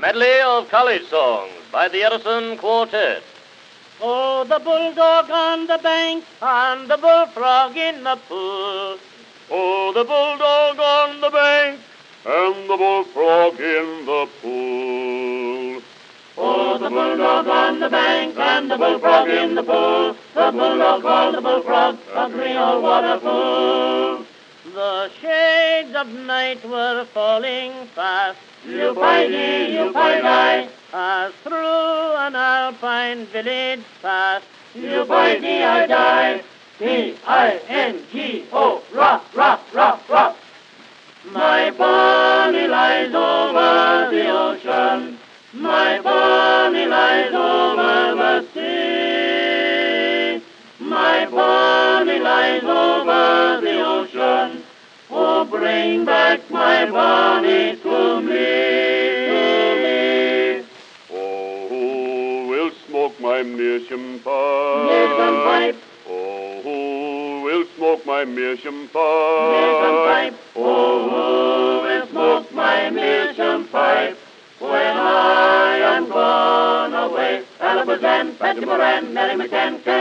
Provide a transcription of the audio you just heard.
medley of college songs by the Edison Quartet. Oh, the bulldog on the bank and the bullfrog in the pool. Oh, the bulldog on the bank and the bullfrog in the pool. Oh, the bulldog on the bank and the bullfrog in the pool. The bulldog called the bullfrog a Creole water fool. The shades of night were falling fast. You-pie-dee, you-pie-die, as through an alpine village passed. You-pie-dee, I die, D-I-N-G-O, rock, rock, rock, rock. My Bonnie lies over the ocean. My Bonnie lies over the sea. My Bonnie lies over the ocean. Oh, bring back my Bonnie to me. Oh, we'll smoke my meerschaum pipe. Meerschaum pipe. Oh, we'll smoke my meerschaum Meerschaum pipe. pipe. Oh, we'll smoke my meerschaum pipe. When I am gone away, Ella Bazan, Patsy Moran, Nellie McCann,